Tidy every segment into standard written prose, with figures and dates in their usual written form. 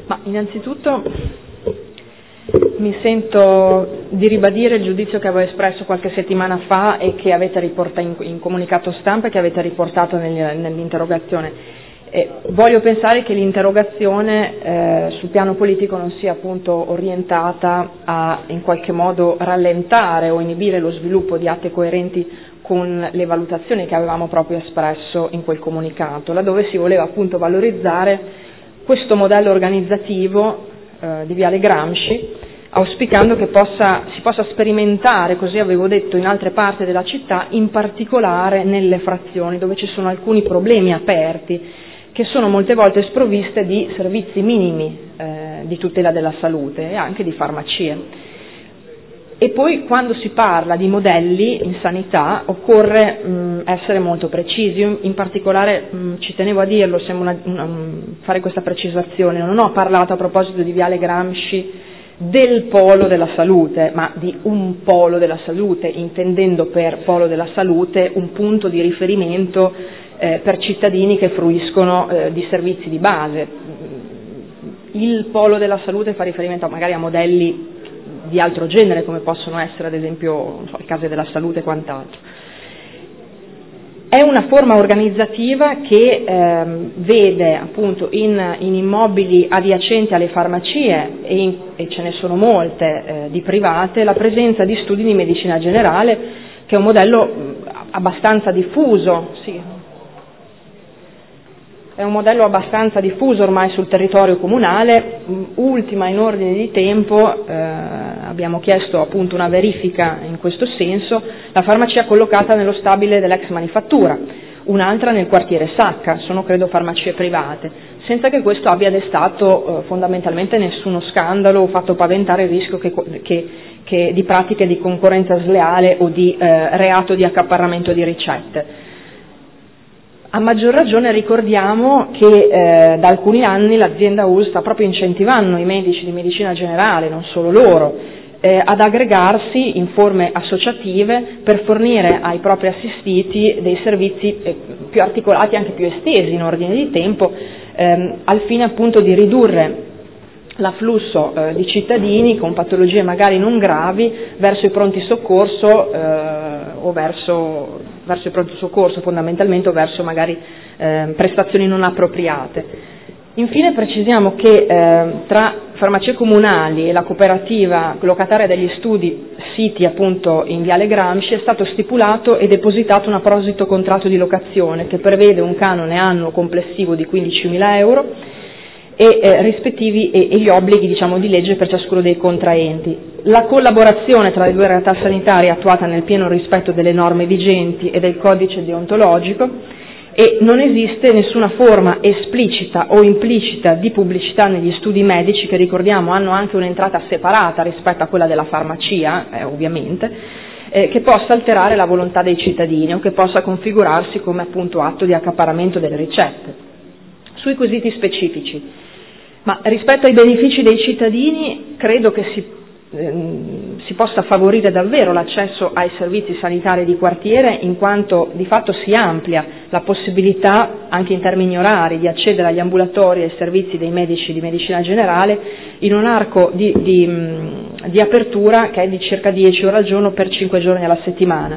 Ma innanzitutto mi sento di ribadire il giudizio che avevo espresso qualche settimana fa e che avete riportato in comunicato stampa e che avete riportato nell'interrogazione. Voglio pensare che l'interrogazione sul piano politico non sia appunto orientata a in qualche modo rallentare o inibire lo sviluppo di atti coerenti con le valutazioni che avevamo proprio espresso in quel comunicato, laddove si voleva appunto valorizzare questo modello organizzativo di Viale Gramsci, auspicando che si possa sperimentare, così avevo detto, in altre parti della città, in particolare nelle frazioni dove ci sono alcuni problemi aperti che sono molte volte sprovviste di servizi minimi di tutela della salute e anche di farmacie. E poi quando si parla di modelli in sanità occorre essere molto precisi. Io in particolare ci tenevo a dirlo, fare questa precisazione, non ho parlato a proposito di Viale Gramsci del polo della salute, ma di un polo della salute, intendendo per polo della salute un punto di riferimento per cittadini che fruiscono di servizi di base. Il polo della salute fa riferimento magari a modelli di altro genere, come possono essere ad esempio le case della salute e quant'altro. È una forma organizzativa che vede appunto in immobili adiacenti alle farmacie, e ce ne sono molte di private, la presenza di studi di medicina generale, che è un modello abbastanza diffuso, è un modello abbastanza diffuso ormai sul territorio comunale. Ultima in ordine di tempo, abbiamo chiesto appunto una verifica in questo senso, la farmacia collocata nello stabile dell'ex manifattura, un'altra nel quartiere Sacca, sono credo farmacie private, senza che questo abbia destato fondamentalmente nessuno scandalo o fatto paventare il rischio che di pratiche di concorrenza sleale o di reato di accaparramento di ricette. A maggior ragione ricordiamo che da alcuni anni l'azienda ULSS sta proprio incentivando i medici di medicina generale, non solo loro, ad aggregarsi in forme associative per fornire ai propri assistiti dei servizi più articolati e anche più estesi in ordine di tempo, al fine appunto di ridurre l'afflusso di cittadini con patologie magari non gravi verso i pronti soccorso o verso i pronti soccorso fondamentalmente, o verso magari prestazioni non appropriate. Infine precisiamo che tra farmacie comunali e la cooperativa locataria degli studi siti appunto in Viale Gramsci è stato stipulato e depositato un apposito contratto di locazione che prevede un canone annuo complessivo di 15.000 euro e rispettivi e gli obblighi di legge per ciascuno dei contraenti. La collaborazione tra le due realtà sanitarie è attuata nel pieno rispetto delle norme vigenti e del codice deontologico, e non esiste nessuna forma esplicita o implicita di pubblicità negli studi medici, che ricordiamo hanno anche un'entrata separata rispetto a quella della farmacia, ovviamente, che possa alterare la volontà dei cittadini o che possa configurarsi come appunto atto di accaparramento delle ricette. Sui quesiti specifici, ma rispetto ai benefici dei cittadini credo che si possa favorire davvero l'accesso ai servizi sanitari di quartiere, in quanto di fatto si amplia la possibilità, anche in termini orari, di accedere agli ambulatori e ai servizi dei medici di medicina generale in un arco di apertura che è di circa 10 ore al giorno per 5 giorni alla settimana.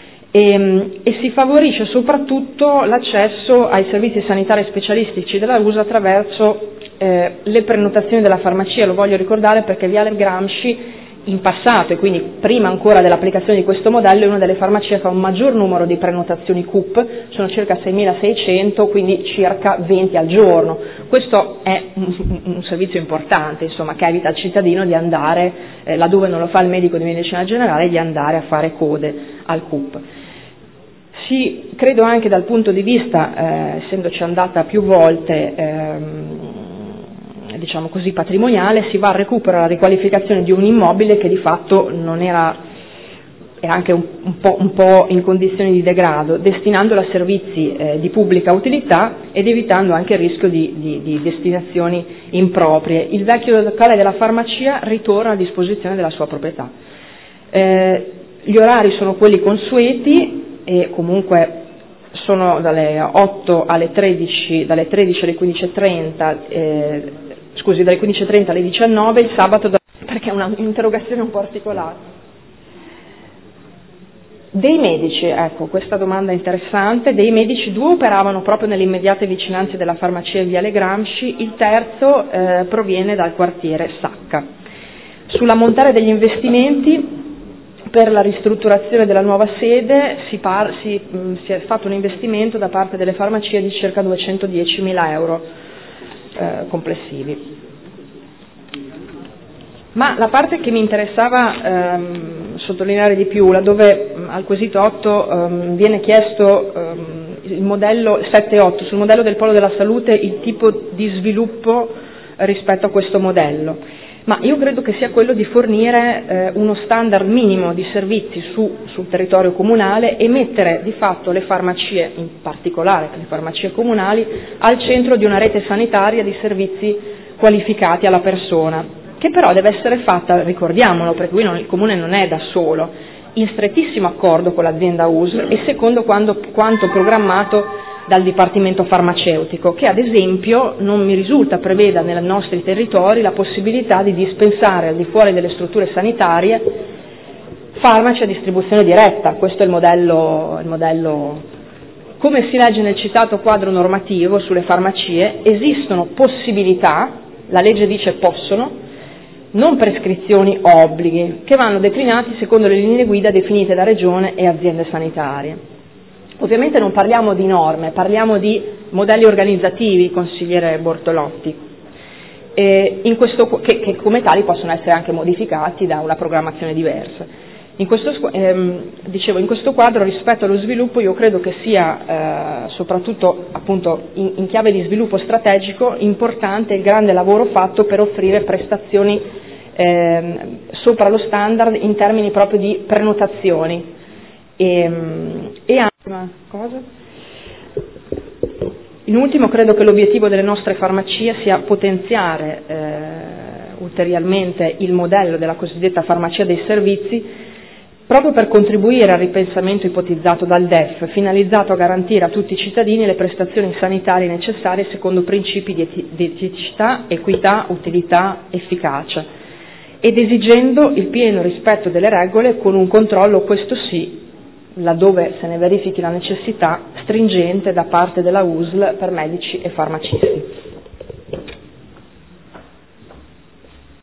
E si favorisce soprattutto l'accesso ai servizi sanitari specialistici della USA attraverso le prenotazioni della farmacia. Lo voglio ricordare perché Viale Gramsci in passato, e quindi prima ancora dell'applicazione di questo modello, è una delle farmacie che ha un maggior numero di prenotazioni CUP, sono circa 6.600, quindi circa 20 al giorno. Questo è un servizio importante, insomma, che evita al cittadino di andare, laddove non lo fa il medico di medicina generale, di andare a fare code al CUP. Credo anche dal punto di vista, essendoci andata più volte, patrimoniale, si va al recupero e alla riqualificazione di un immobile che di fatto non era anche un po' in condizioni di degrado, destinandolo a servizi di pubblica utilità ed evitando anche il rischio di destinazioni improprie. Il vecchio locale della farmacia ritorna a disposizione della sua proprietà. Gli orari sono quelli consueti e comunque sono dalle 8 alle 13, dalle 13 alle 15.30 dalle 15:30 alle 19, il sabato perché è un'interrogazione un po' articolata. Dei medici, ecco, questa domanda è interessante, dei medici 2 operavano proprio nelle immediate vicinanze della farmacia in Viale Gramsci, il terzo proviene dal quartiere Sacca. Sull'ammontare degli investimenti per la ristrutturazione della nuova sede si è fatto un investimento da parte delle farmacie di circa 210.000 euro complessivi. Ma la parte che mi interessava sottolineare di più, laddove al quesito 8 viene chiesto il modello 7-8, sul modello del polo della salute, il tipo di sviluppo rispetto a questo modello. Ma io credo che sia quello di fornire uno standard minimo di servizi sul territorio comunale e mettere di fatto le farmacie, in particolare le farmacie comunali, al centro di una rete sanitaria di servizi qualificati alla persona, che però deve essere fatta, ricordiamolo, perché qui il Comune non è da solo, in strettissimo accordo con l'azienda USL e secondo quanto programmato dal Dipartimento farmaceutico, che ad esempio non mi risulta preveda nei nostri territori la possibilità di dispensare al di fuori delle strutture sanitarie farmaci a distribuzione diretta. Questo è il modello. Come si legge nel citato quadro normativo sulle farmacie, esistono possibilità, la legge dice possono, non prescrizioni o obblighi, che vanno declinati secondo le linee guida definite da Regione e aziende sanitarie. Ovviamente non parliamo di norme, parliamo di modelli organizzativi, consigliere Bortolotti, che come tali possono essere anche modificati da una programmazione diversa. In questo quadro, rispetto allo sviluppo, io credo che sia soprattutto appunto in chiave di sviluppo strategico importante il grande lavoro fatto per offrire prestazioni sopra lo standard in termini proprio di prenotazioni. In ultimo, credo che l'obiettivo delle nostre farmacie sia potenziare ulteriormente il modello della cosiddetta farmacia dei servizi, proprio per contribuire al ripensamento ipotizzato dal DEF, finalizzato a garantire a tutti i cittadini le prestazioni sanitarie necessarie secondo principi di eticità, equità, utilità, efficacia, ed esigendo il pieno rispetto delle regole con un controllo, questo sì, laddove se ne verifichi la necessità, stringente da parte della USL per medici e farmacisti.